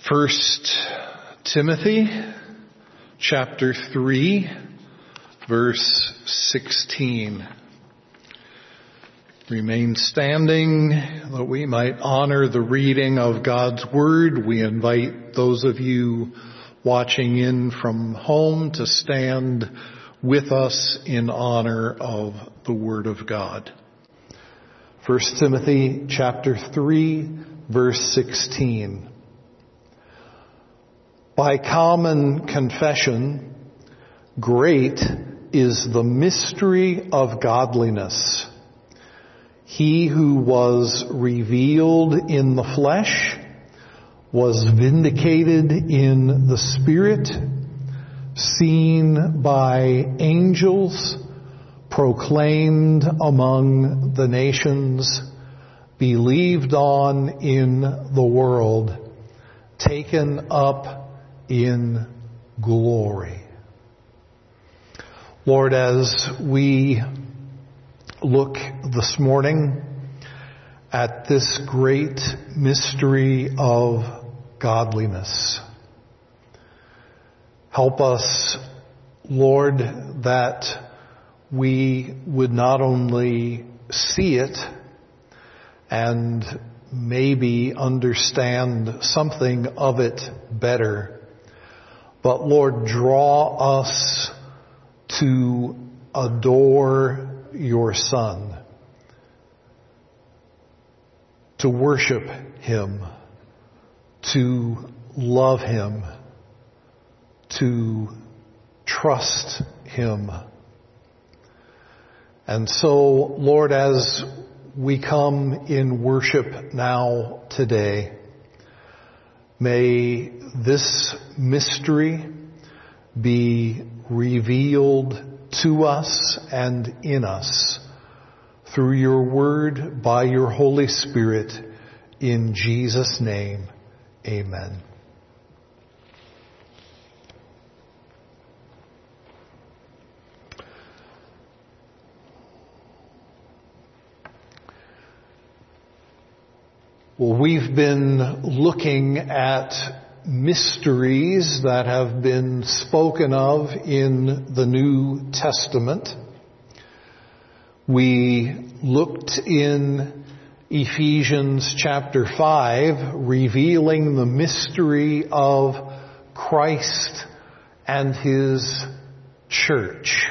First Timothy chapter 3, verse 16. Remain standing that we might honor the reading of God's Word. We invite those of you watching in from home to stand with us in honor of the Word of God. First Timothy chapter 3, verse 16. By common confession, great is the mystery of godliness. He who was revealed in the flesh was vindicated in the Spirit, seen by angels, proclaimed among the nations, believed on in the world, taken up in glory. Lord, as we look this morning at this great mystery of godliness, help us, Lord, that we would not only see it and maybe understand something of it better, but Lord, draw us to adore your Son, to worship Him, to love Him, to trust Him. And so, Lord, as we come in worship now today, may this mystery be revealed to us and in us through your word by your Holy Spirit. In Jesus' name, amen. Well, we've been looking at mysteries that have been spoken of in the New Testament. We looked in Ephesians chapter 5, revealing the mystery of Christ and His church.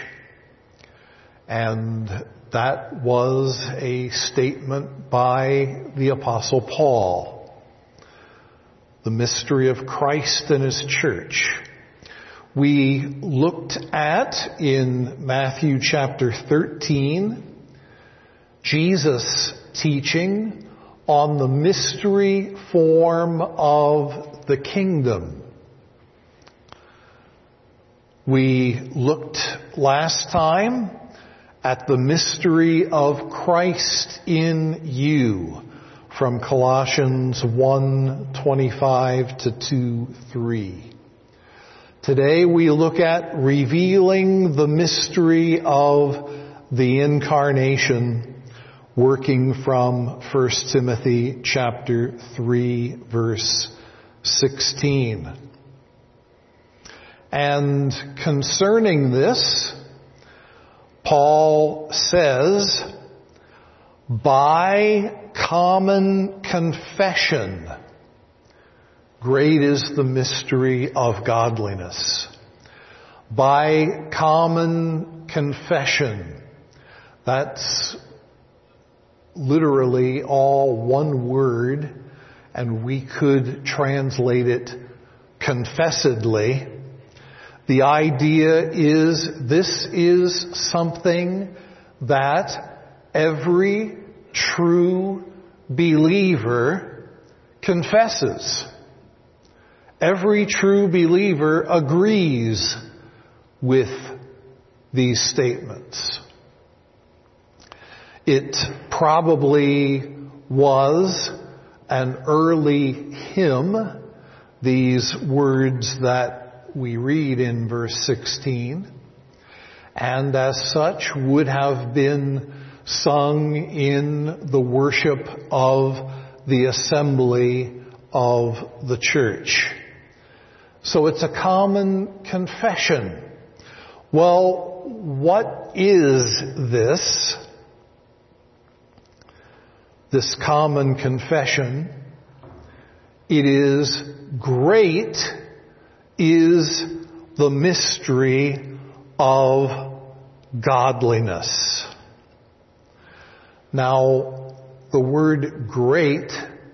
And that was a statement by the Apostle Paul. The mystery of Christ and His church. We looked at, in Matthew chapter 13, Jesus teaching on the mystery form of the kingdom. We looked last time at the mystery of Christ in you, from Colossians 1:25 to 2:3. Today we look at revealing the mystery of the incarnation, working from 1 Timothy chapter 3, verse 16. And concerning this, Paul says, by common confession, great is the mystery of godliness. By common confession. That's literally all one word, and we could translate it confessedly. The idea is this is something that every true believer confesses. Every true believer agrees with these statements. It probably was an early hymn, these words that we read in verse 16, and as such would have been sung in the worship of the assembly of the church. So it's a common confession. Well, what is this? This common confession? It is, great is the mystery of godliness. Now, the word great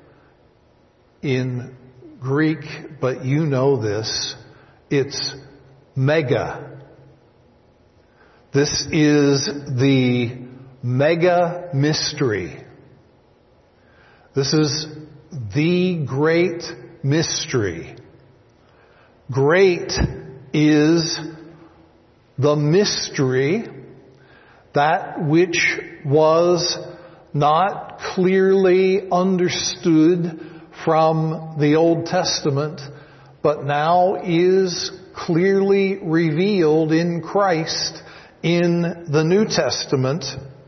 in Greek, but you know this, it's mega. This is the mega mystery. This is the great mystery. Great is the mystery, that which was not clearly understood from the Old Testament, but now is clearly revealed in Christ in the New Testament.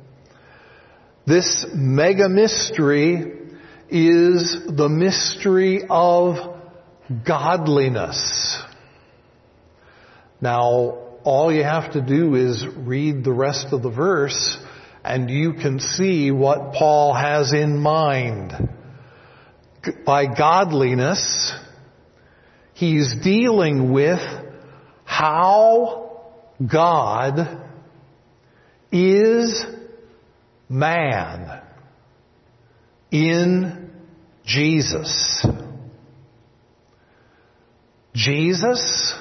This mega mystery is the mystery of godliness. Now, all you have to do is read the rest of the verse, and you can see what Paul has in mind. By godliness, he's dealing with how God is man in Jesus. Jesus,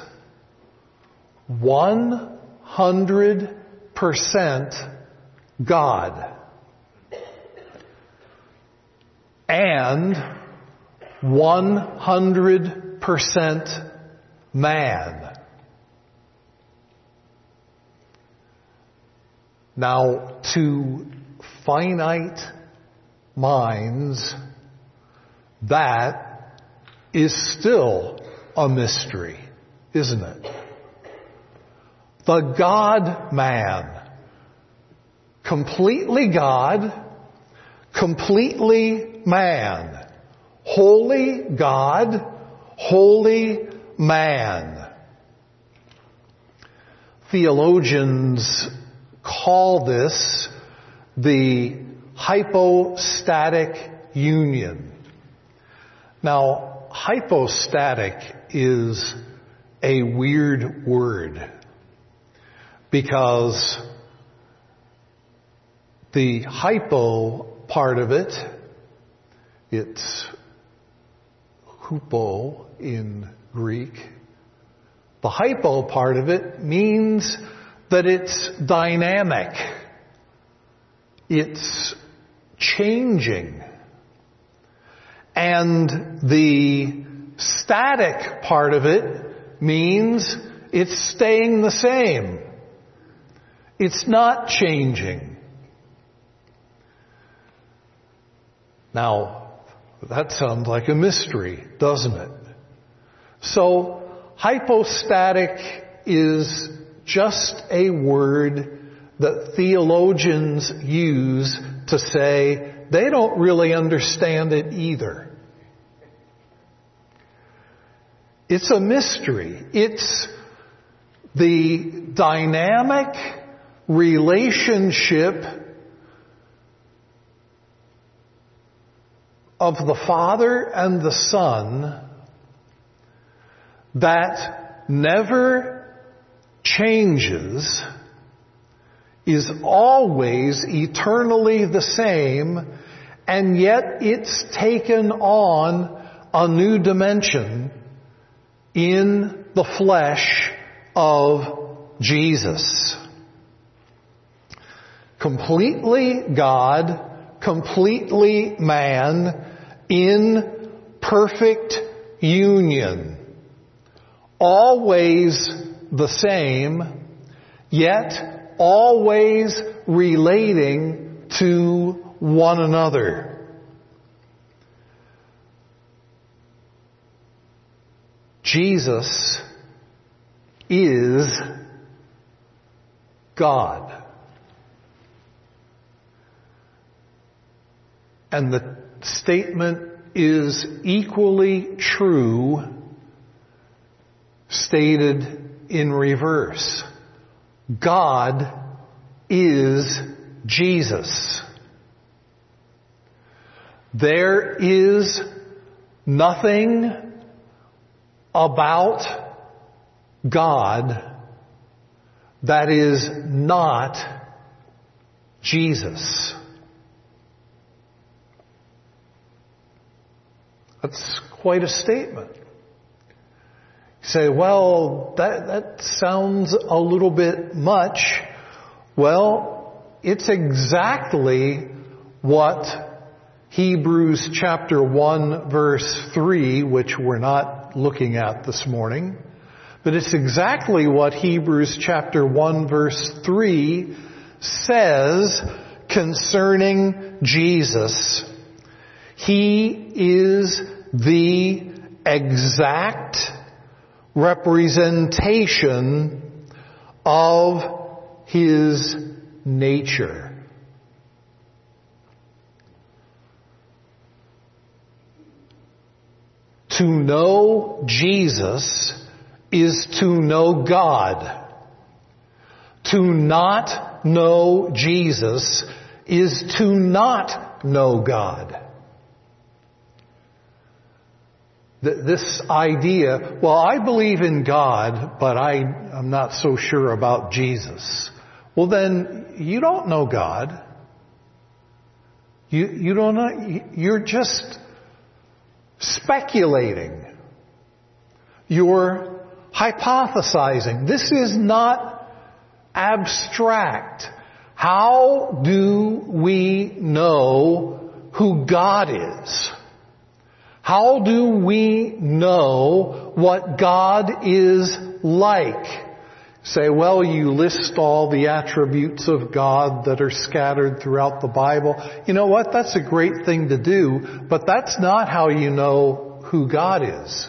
100% God, and 100% man. Now, to finite minds, that is still a mystery, isn't it? The God-man, completely God, completely man, holy God, holy man. Theologians call this the hypostatic union. Now, hypostatic is a weird word because the hypo part of it, it's hupo in Greek. The hypo part of it means that it's dynamic. It's changing. And the static part of it means it's staying the same. It's not changing. Now, that sounds like a mystery, doesn't it? So, hypostatic is just a word that theologians use to say they don't really understand it either. It's a mystery. It's the dynamic relationship of the Father and the Son that never changes, is always eternally the same, and yet it's taken on a new dimension in the flesh of Jesus. Completely God, completely man, in perfect union. Always the same, yet always relating to one another. Jesus is God. And the statement is equally true stated in reverse. God is Jesus. There is nothing about God that is not Jesus. That's quite a statement. You say, well, that sounds a little bit much. Well, it's exactly what Hebrews chapter 1 verse 3, which we're not looking at this morning, but it's exactly what Hebrews chapter 1 verse 3 says concerning Jesus. He is the exact representation of His nature. To know Jesus is to know God. To not know Jesus is to not know God. This idea, well, I believe in God, but I'm not so sure about Jesus. Well, then you don't know God. You don't know. You're just speculating. You're hypothesizing. This is not abstract. How do we know who God is? How do we know what God is like? Say, well, you list all the attributes of God that are scattered throughout the Bible. You know what? That's a great thing to do, but that's not how you know who God is.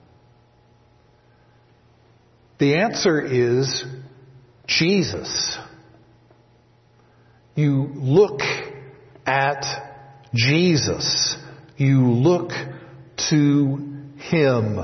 The answer is Jesus. You look at Jesus. You look to Him.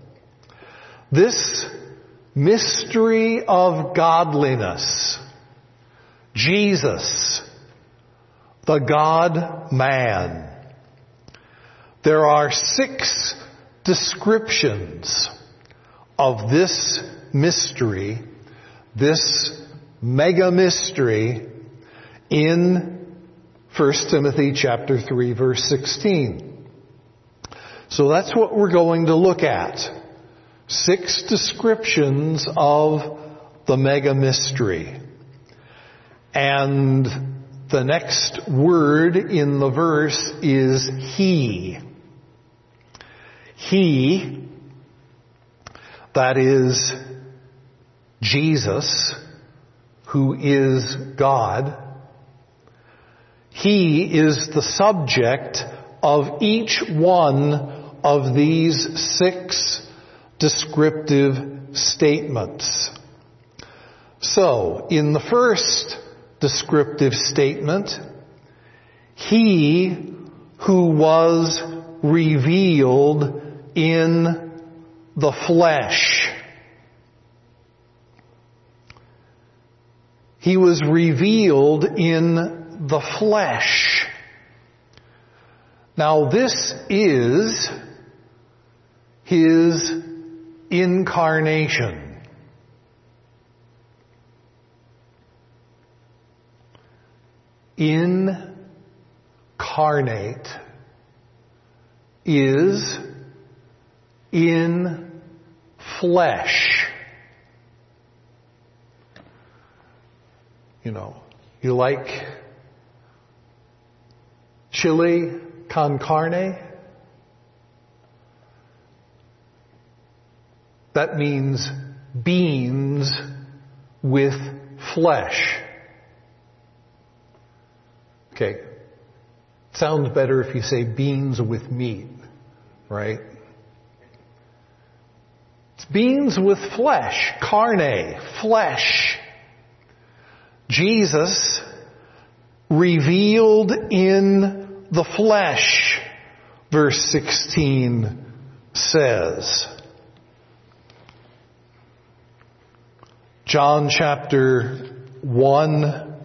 This mystery of godliness, Jesus, the God-man. There are 6 descriptions of this mystery, this mega mystery, in 1 Timothy chapter 3 verse 16. So that's what we're going to look at. 6 descriptions of the mega mystery. And the next word in the verse is He. He, that is Jesus, who is God. He is the subject of each one of these 6 descriptive statements. So, in the first descriptive statement, He who was revealed in the flesh. He was revealed in the flesh. Now this is His incarnation. Incarnate is in flesh. You know, you like chili con carne? That means beans with flesh. Okay. Sounds better if you say beans with meat, right? It's beans with flesh. Carne, flesh. Jesus revealed in the flesh. verse 16 says. John chapter 1,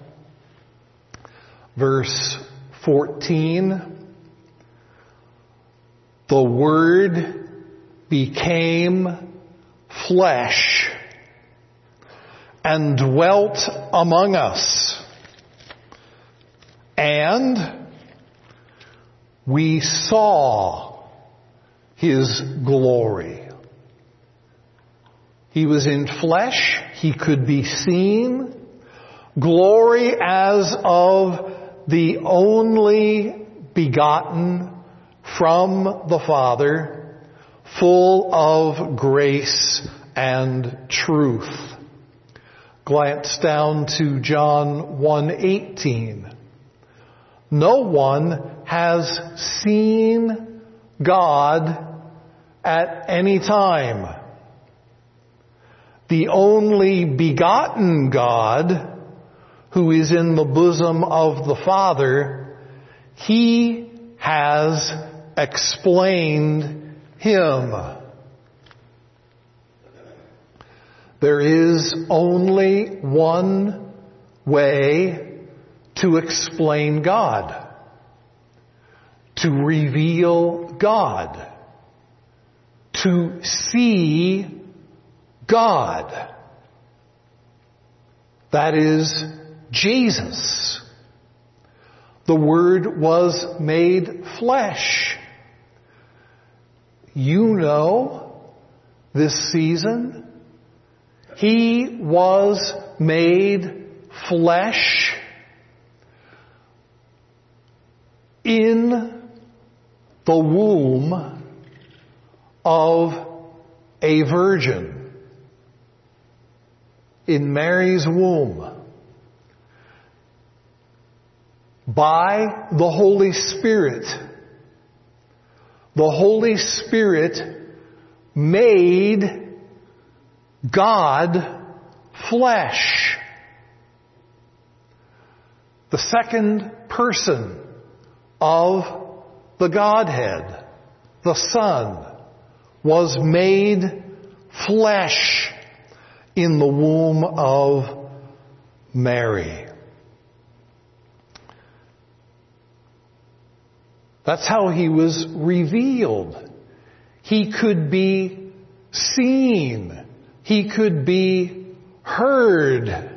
verse 14. The Word became flesh and dwelt among us, and we saw His glory. He was in flesh. He could be seen. Glory as of the only begotten from the Father, full of grace and truth. Glance down to John 1:18. No one has seen God at any time. The only begotten God, who is in the bosom of the Father, He has explained Him. There is only one way to explain God, to reveal God, to see God. That is Jesus. The Word was made flesh. You know, this season, He was made flesh in the womb of a virgin. In Mary's womb. By the Holy Spirit. The Holy Spirit made God flesh. The second person of the Godhead, the Son, was made flesh in the womb of Mary. That's how He was revealed. He could be seen. He could be heard.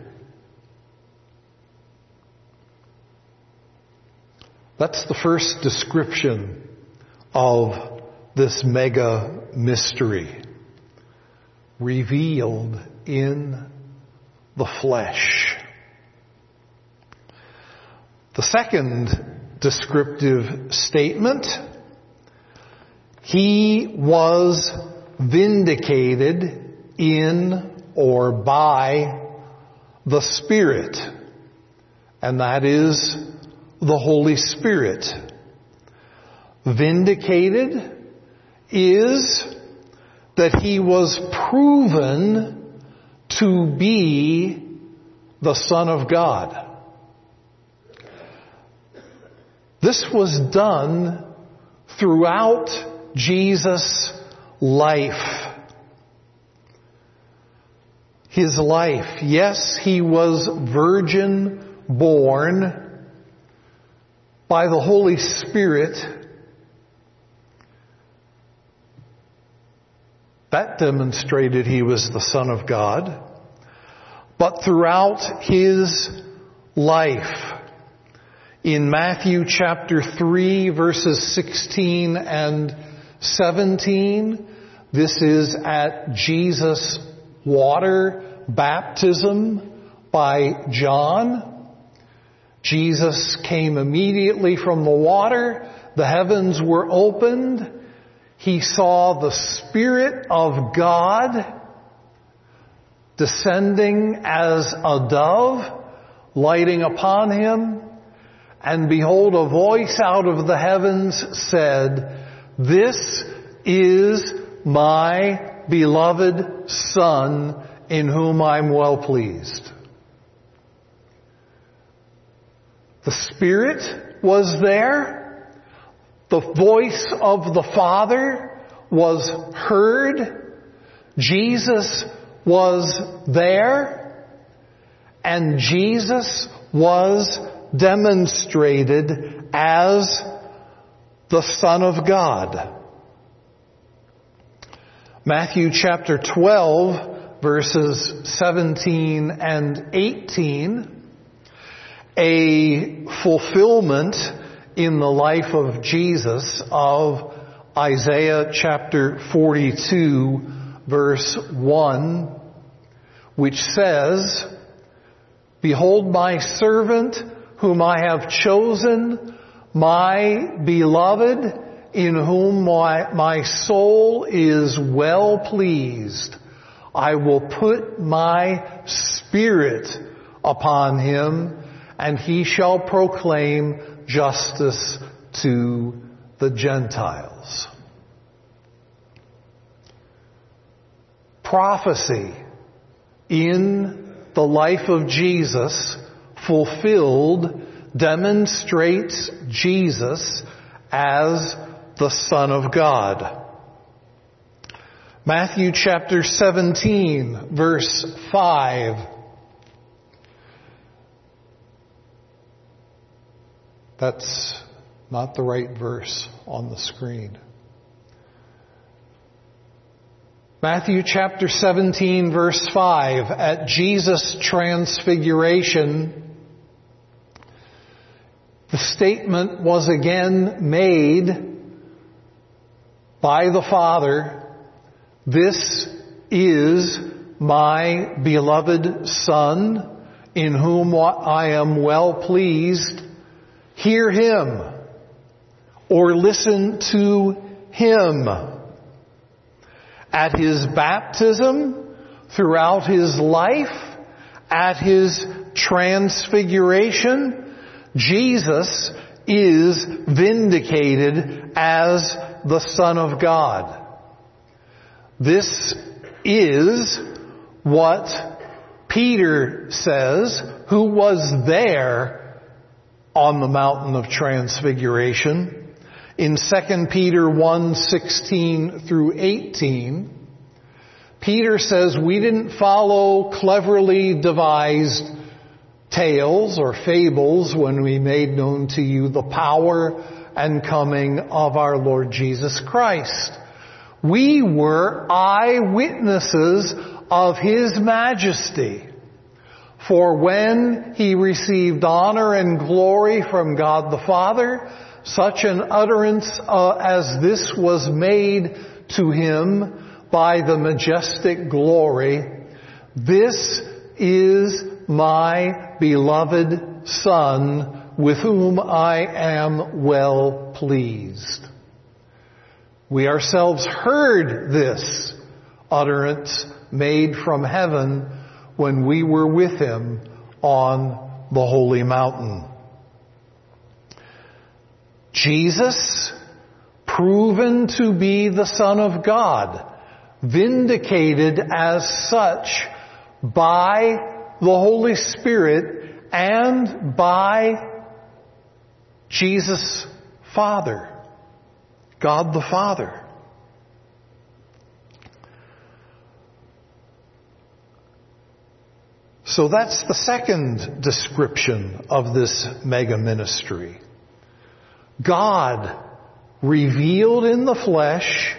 That's the first description of this mega mystery. Revealed in the flesh. The second descriptive statement, He was vindicated in or by the Spirit, and that is the Holy Spirit. Vindicated is that He was proven to be the Son of God. This was done throughout Jesus' life. His life. Yes, He was virgin born by the Holy Spirit. That demonstrated He was the Son of God. But throughout His life, in Matthew chapter 3, verses 16 and 17, this is at Jesus' water baptism by John. Jesus came immediately from the water. The heavens were opened. He saw the Spirit of God descending as a dove, lighting upon Him. And behold, a voice out of the heavens said, "This is my beloved Son, in whom I'm well pleased." The Spirit was there. The voice of the Father was heard. Jesus was there. And Jesus was demonstrated as the Son of God. Matthew chapter 12, verses 17 and 18, a fulfillment in the life of Jesus of Isaiah chapter 42, verse 1, which says, "Behold my servant whom I have chosen, my beloved, in whom my soul is well pleased. I will put my spirit upon him, and he shall proclaim justice to the Gentiles." Prophecy in the life of Jesus fulfilled demonstrates Jesus as the Son of God. Matthew chapter 17, verse 5. That's not the right verse on the screen. Matthew chapter 17, verse 5. At Jesus' transfiguration, the statement was again made by the Father, "This is my beloved Son, in whom I am well pleased. Hear him," or listen to him. At his baptism, throughout his life, at his transfiguration, Jesus is vindicated as the Son of God. This is what Peter says, who was there on the mountain of transfiguration. In 2 Peter 1:16 through 18, Peter says, "We didn't follow cleverly devised tales or fables when we made known to you the power and coming of our Lord Jesus Christ. We were eyewitnesses of His majesty. For when He received honor and glory from God the Father, such an utterance as this was made to Him by the majestic glory, 'This is my beloved Son, with whom I am well pleased.' We ourselves heard this utterance made from heaven when we were with Him on the holy mountain." Jesus, proven to be the Son of God, vindicated as such by the Holy Spirit and by Jesus' Father, God the Father. So that's the second description of this mega ministry. God revealed in the flesh,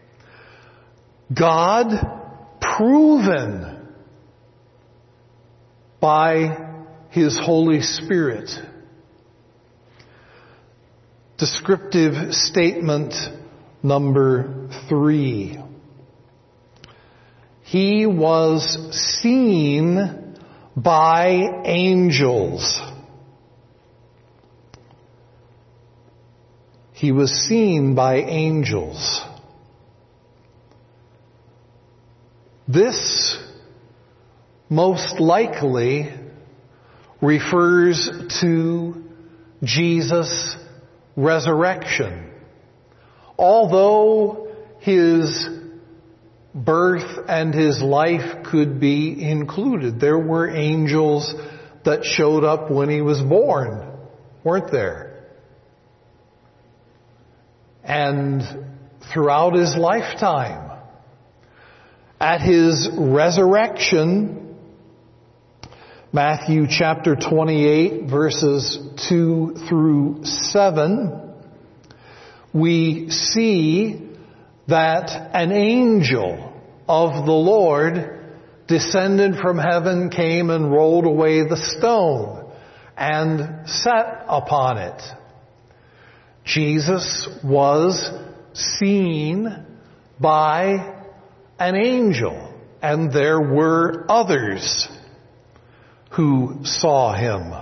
God proven by His Holy Spirit. Descriptive statement number 3. He was seen by angels. He was seen by angels. This most likely refers to Jesus' resurrection. Although His birth and His life could be included. There were angels that showed up when He was born, weren't there? and throughout his lifetime. At his resurrection, Matthew chapter 28, verses 2 through 7, we see that an angel of the Lord descended from heaven, came and rolled away the stone and sat upon it. Jesus was seen by an angel, and there were others who saw him.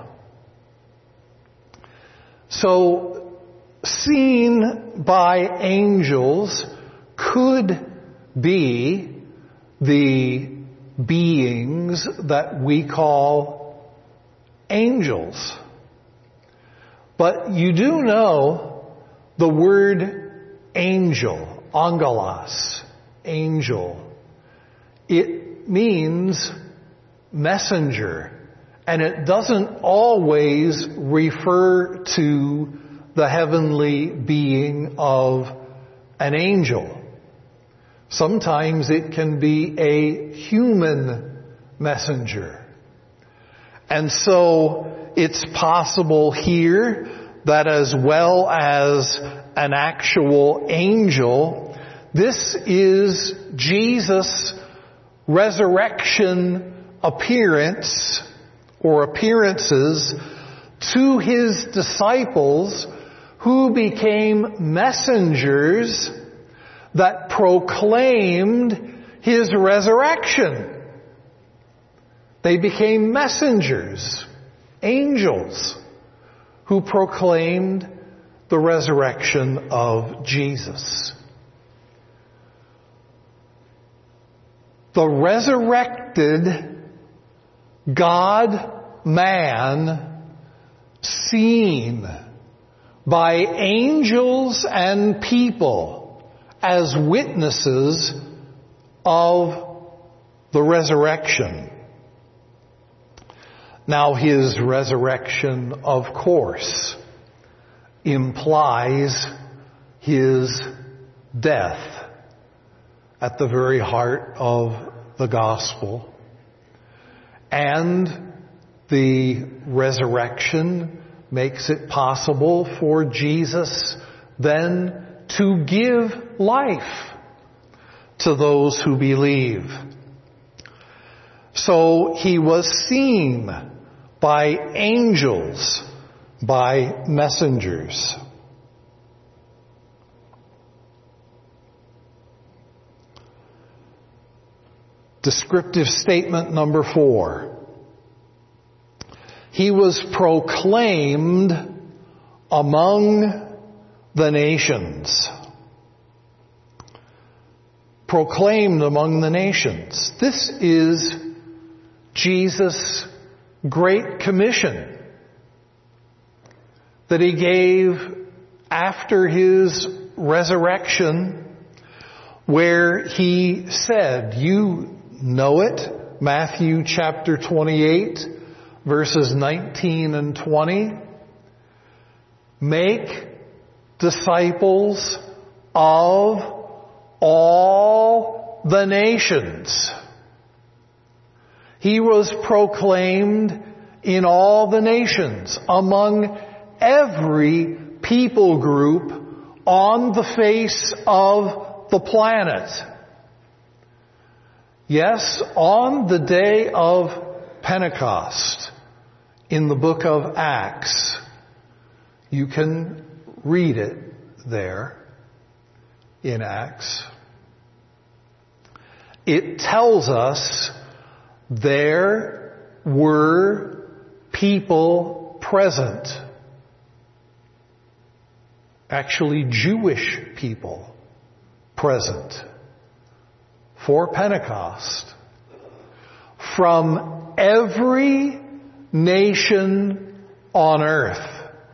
So, seen by angels could be the beings that we call angels. But you do know the word angel, angelos, angel. It means messenger, and it doesn't always refer to the heavenly being of an angel. Sometimes it can be a human messenger. And so it's possible here that as well as an actual angel, this is Jesus' resurrection appearance or appearances to his disciples who became messengers that proclaimed his resurrection. They became messengers, angels, who proclaimed the resurrection of Jesus. The resurrected God-man seen by angels and people as witnesses of the resurrection. Now, his resurrection, of course, implies his death at the very heart of the gospel. And the resurrection makes it possible for Jesus then to give life to those who believe. So he was seen by angels, by messengers. Descriptive statement number 4. He was proclaimed among the nations. Proclaimed among the nations. This is Jesus' Great Commission that he gave after his resurrection, where he said, you know it, Matthew chapter 28, verses 19 and 20, make disciples of all the nations. He was proclaimed in all the nations, among every people group on the face of the planet. Yes, on the day of Pentecost, in the book of Acts, you can read it there in Acts. It tells us there were people present, actually Jewish people present for Pentecost from every nation on earth.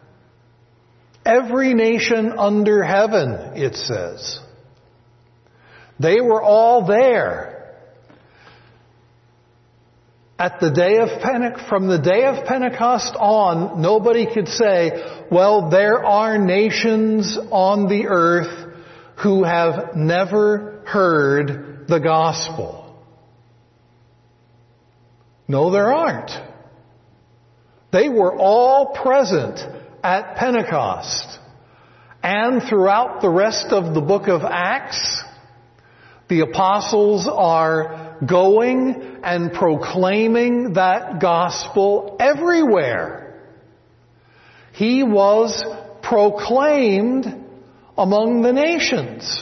Every nation under heaven, it says. They were all there. From the day of Pentecost on, nobody could say, well, there are nations on the earth who have never heard the gospel. No, there aren't. They were all present at Pentecost. And throughout the rest of the book of Acts, the apostles are going and proclaiming that gospel everywhere. He was proclaimed among the nations.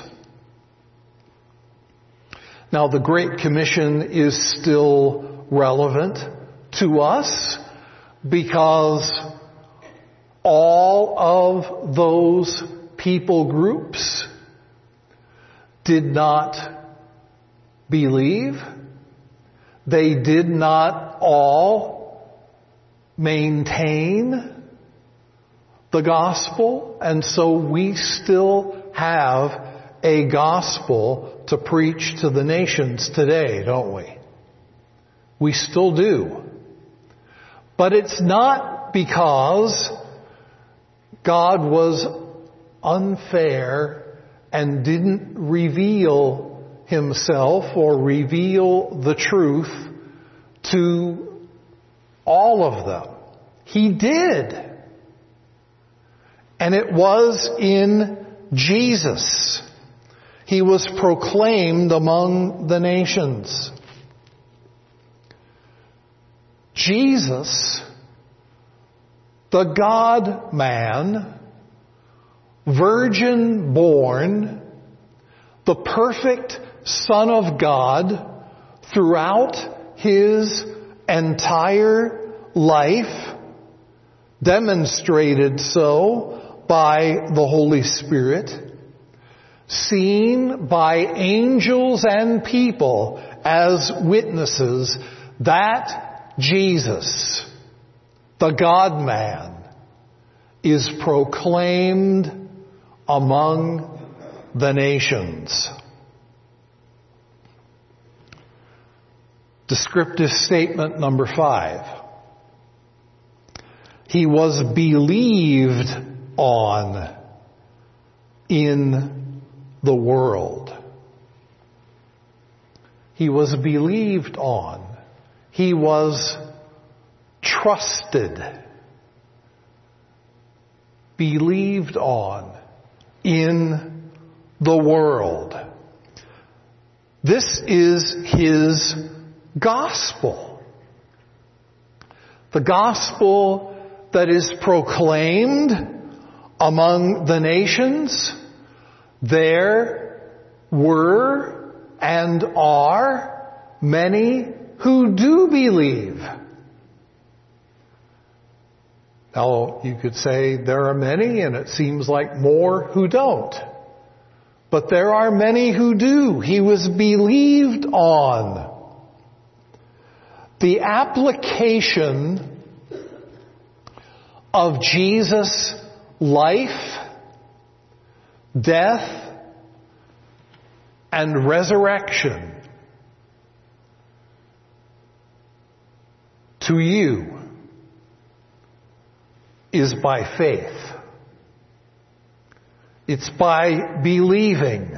Now, the Great Commission is still relevant to us because all of those people groups did not believe. They did not all maintain the gospel, and so we still have a gospel to preach to the nations today, don't we? We still do. But it's not because God was unfair and didn't reveal Himself or reveal the truth to all of them. He did. And it was in Jesus. He was proclaimed among the nations. Jesus, the God-man, virgin born, the perfect Son of God, throughout His entire life, demonstrated so by the Holy Spirit, seen by angels and people as witnesses, that Jesus, the God-man, is proclaimed among the nations. Descriptive statement number 5. He was believed on in the world. He was believed on. He was trusted, believed on in the world. This is His gospel. The gospel that is proclaimed among the nations. There were and are many who do believe. Now, you could say there are many, and it seems like more who don't. But there are many who do. He was believed on. The application of Jesus' life, death, and resurrection to you is by faith. It's by believing.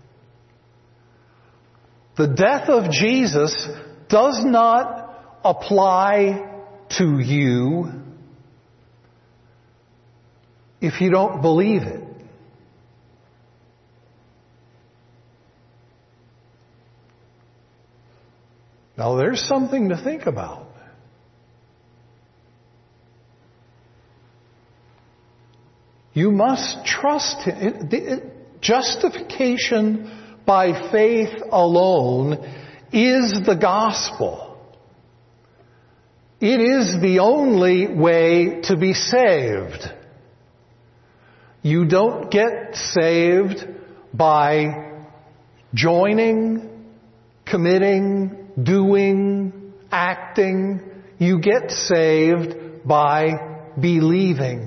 The death of Jesus does not apply to you if you don't believe it. Now there's something to think about. You must trust Him. Justification by faith alone is the gospel. It is the only way to be saved. You don't get saved by joining, committing, doing, acting. You get saved by believing.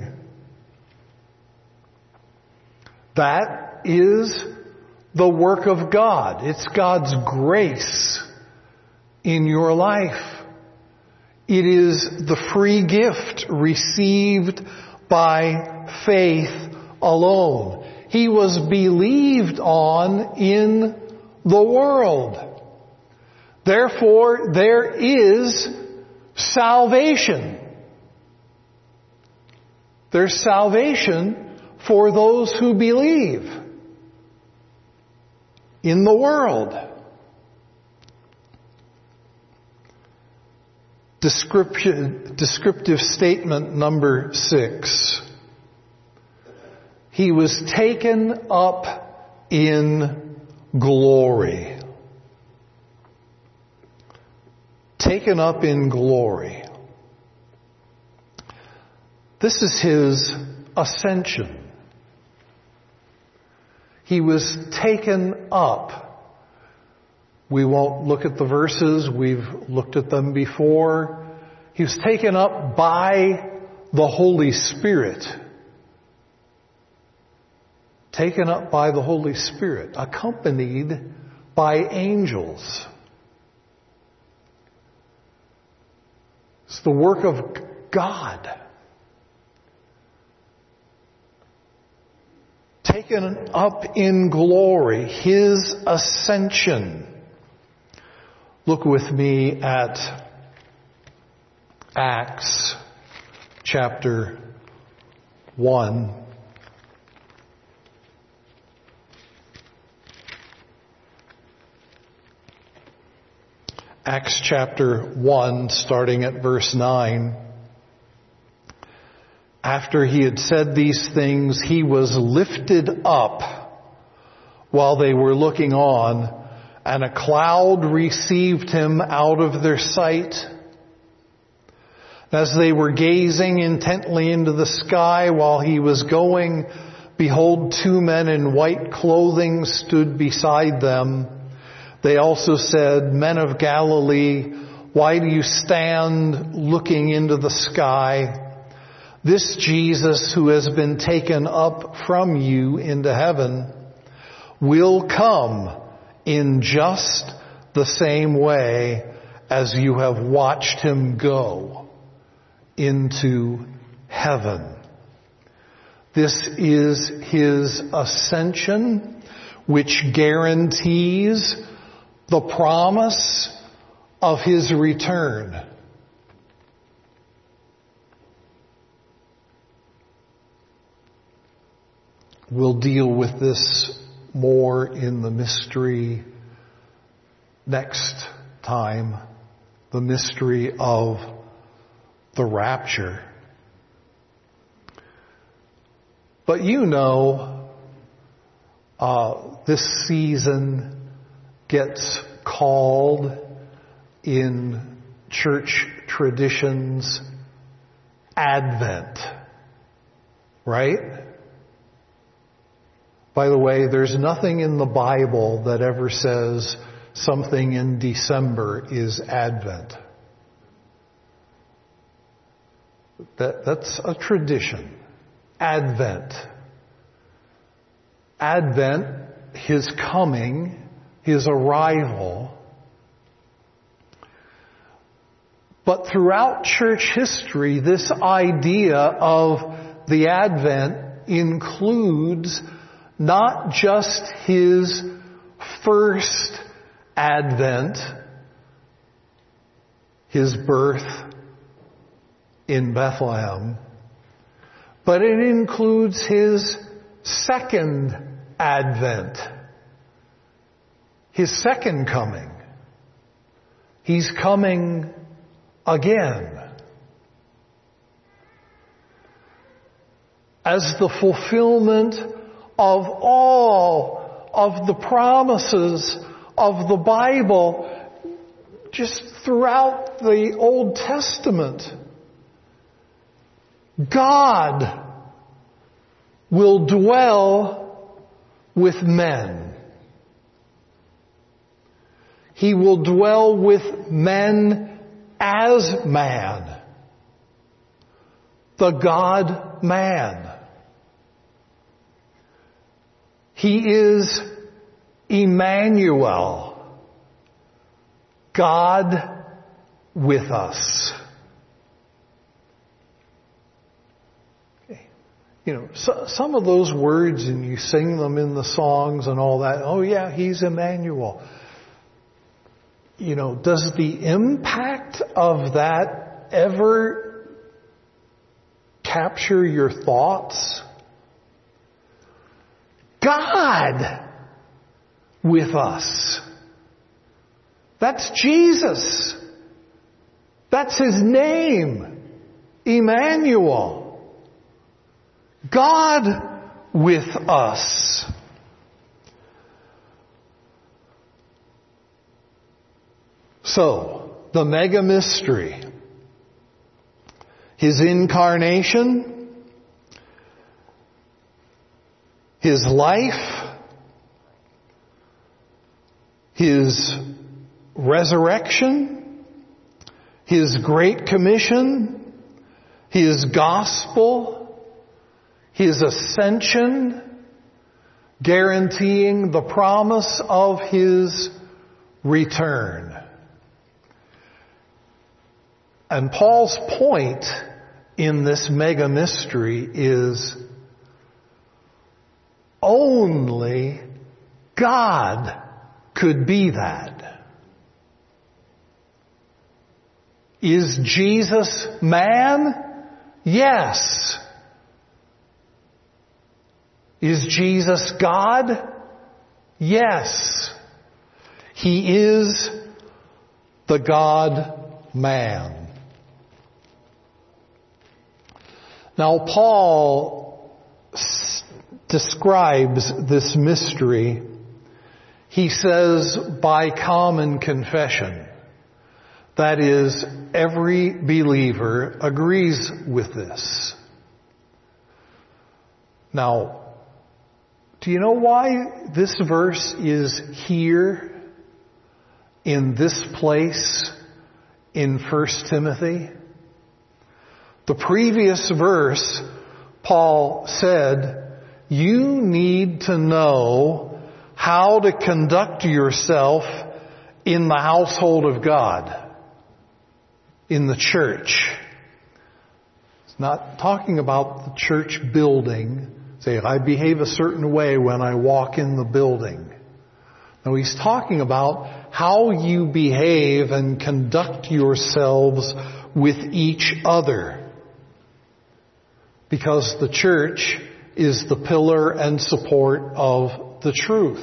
That is the work of God. It's God's grace in your life It is the free gift received by faith alone. He was believed on in the world. Therefore, there is salvation. There's salvation for those who believe in the world. Descriptive statement number 6. He was taken up in glory. Taken up in glory. This is his ascension. He was taken up. We won't look at the verses. We've looked at them before. He was taken up by the Holy Spirit. Taken up by the Holy Spirit, accompanied by angels. It's the work of God. Taken up in glory, his ascension. Look with me at Acts chapter 1. Acts chapter 1, starting at verse 9. After he had said these things, he was lifted up while they were looking on, and a cloud received him out of their sight. As they were gazing intently into the sky while he was going, behold, 2 men in white clothing stood beside them. They also said, Men of Galilee, why do you stand looking into the sky? This Jesus who has been taken up from you into heaven will come in just the same way as you have watched him go into heaven. This is his ascension, which guarantees the promise of his return. We'll deal with this more in the mystery next time, the mystery of the rapture. But you know, this season gets called in church traditions Advent, right? By the way, there's nothing in the Bible that ever says something in December is Advent. That's a tradition. Advent. Advent, his coming, his arrival. But throughout church history, this idea of the Advent includes not just his first advent, his birth in Bethlehem, but it includes his second advent, his second coming. He's coming again as the fulfillment of all of the promises of the Bible just throughout the Old Testament. God will dwell with men. He will dwell with men as man. The God-man. He is Emmanuel, God with us. some of those words, and you sing them in the songs and all that. Oh yeah, He's Emmanuel. Does the impact of that ever capture your thoughts? God with us. That's Jesus. That's His name. Emmanuel. God with us. So, the mega mystery. His incarnation, His life, His resurrection, His great commission, His gospel, His ascension, guaranteeing the promise of His return. And Paul's point in this mega mystery is only God could be that. Is Jesus man? Yes. Is Jesus God? Yes. He is the God-man. Now, Paul describes this mystery, he says, by common confession. That is, every believer agrees with this. Now, do you know why this verse is here in this place in 1 Timothy? The previous verse, Paul said, you need to know how to conduct yourself in the household of God, in the church. It's not talking about the church building. Say, I behave a certain way when I walk in the building. No, he's talking about how you behave and conduct yourselves with each other. Because the church is the pillar and support of the truth.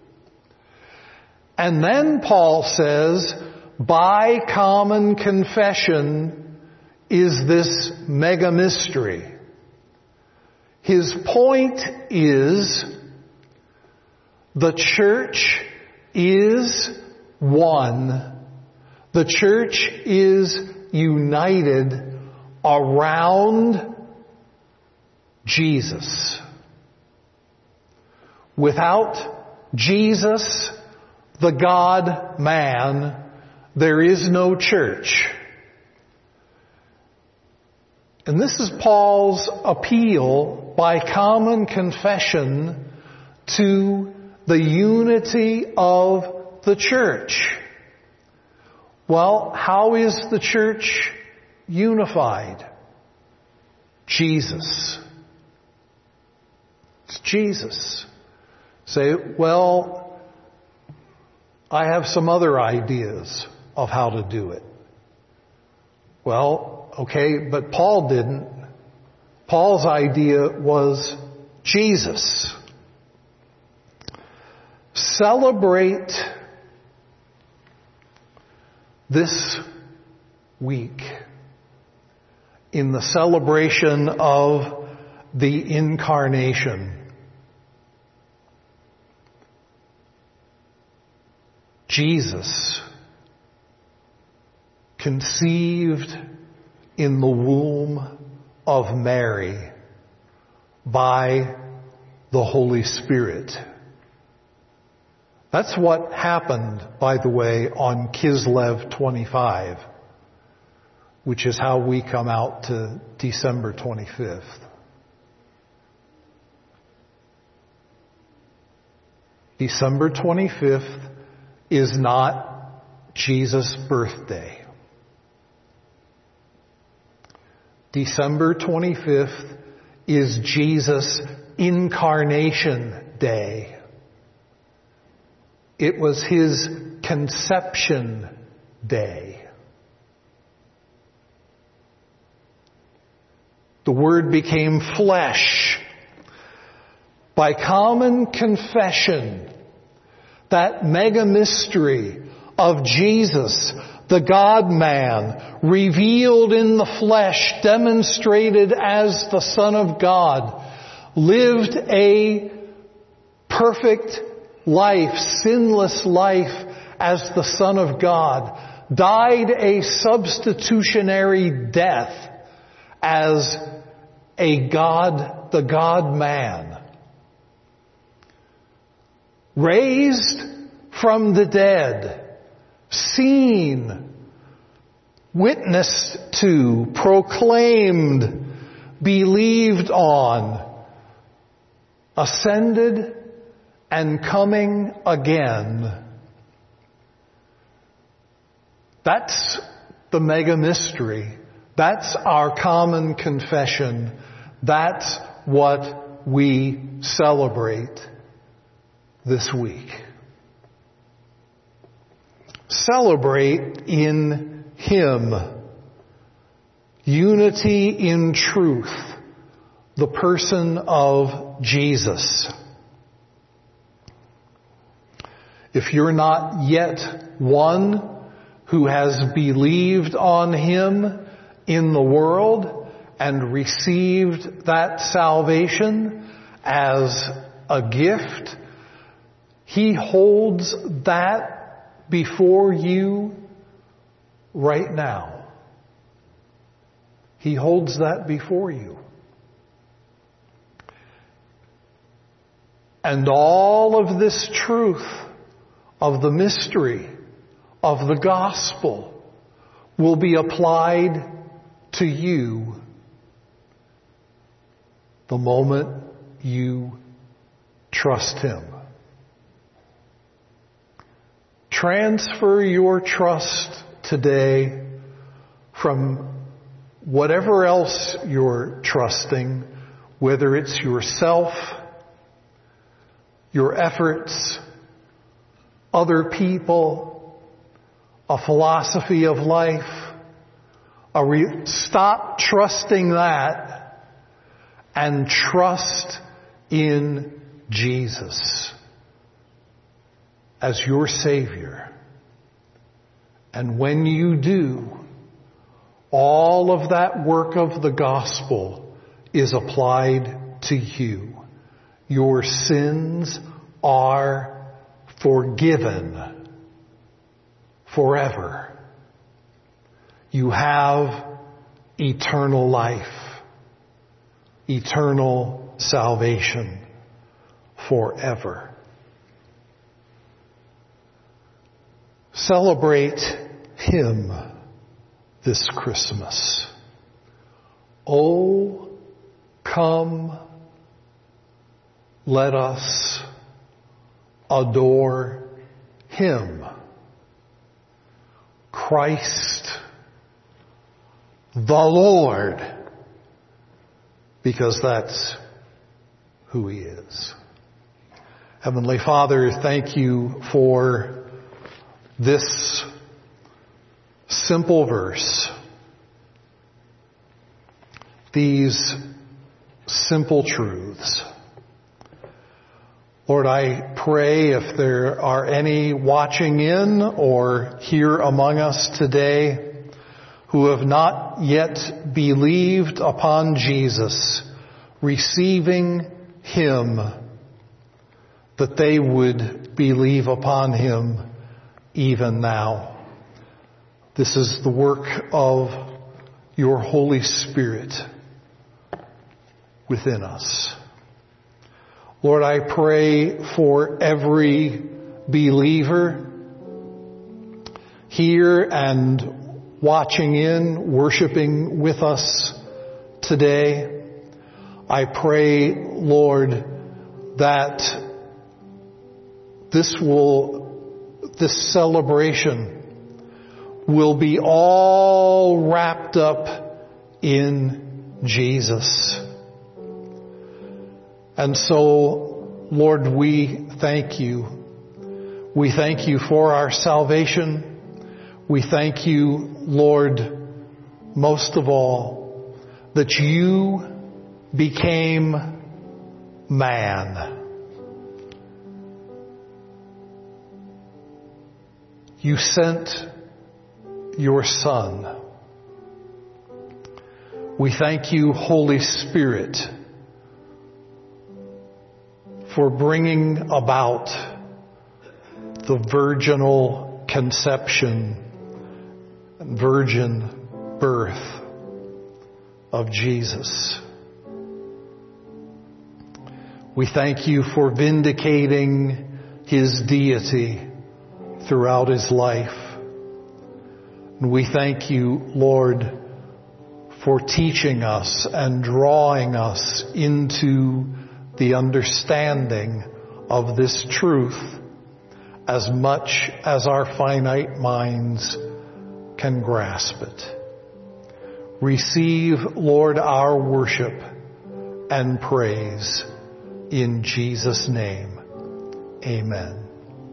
And then Paul says, by common confession is this mega mystery. His point is, the church is one. The church is united around Jesus. Without Jesus, the God-man, there is no church. And this is Paul's appeal by common confession to the unity of the church. Well, how is the church unified? Jesus. It's Jesus. Say, well, I have some other ideas of how to do it. Well, okay, but Paul didn't. Paul's idea was Jesus. Celebrate this week in the celebration of the Incarnation. Jesus, conceived in the womb of Mary by the Holy Spirit. That's what happened, by the way, on Kislev 25, which is how we come out to December 25th. December 25th is not Jesus' birthday. December 25th is Jesus' Incarnation Day. It was His Conception Day. The Word became flesh. By common confession, that mega mystery of Jesus, the God-man, revealed in the flesh, demonstrated as the Son of God, lived a perfect life, sinless life as the Son of God, died a substitutionary death as a God, the God-man, raised from the dead, seen, witnessed to, proclaimed, believed on, ascended, and coming again. That's the mega mystery. That's our common confession. That's what we celebrate this week. Celebrate in Him. Unity in truth. The person of Jesus. If you're not yet one who has believed on Him in the world and received that salvation as a gift, He holds that before you right now. He holds that before you. And all of this truth of the mystery of the gospel will be applied to you the moment you trust Him. Transfer your trust today from whatever else you're trusting, whether it's yourself, your efforts, other people, a philosophy of life. Stop trusting that and trust in Jesus as your Savior. And when you do, all of that work of the gospel is applied to you. Your sins are forgiven forever. You have eternal life, eternal salvation forever. Celebrate Him this Christmas. Oh, come, let us adore Him, Christ the Lord, because that's who He is. Heavenly Father, thank You for this simple verse, these simple truths. Lord, I pray if there are any watching in or here among us today who have not yet believed upon Jesus, receiving Him, that they would believe upon Him even now. This is the work of Your Holy Spirit within us. Lord, I pray for every believer here and watching in, worshiping with us today. I pray, Lord, that this celebration will be all wrapped up in Jesus. And so, Lord, we thank you. We thank you for our salvation. We thank you, Lord, most of all, that you became man. You sent your Son. We thank you, Holy Spirit, for bringing about the virginal conception and virgin birth of Jesus. We thank you for vindicating his deity throughout his life. And we thank you, Lord, for teaching us and drawing us into the understanding of this truth as much as our finite minds can grasp it. Receive, Lord, our worship and praise in Jesus' name. Amen.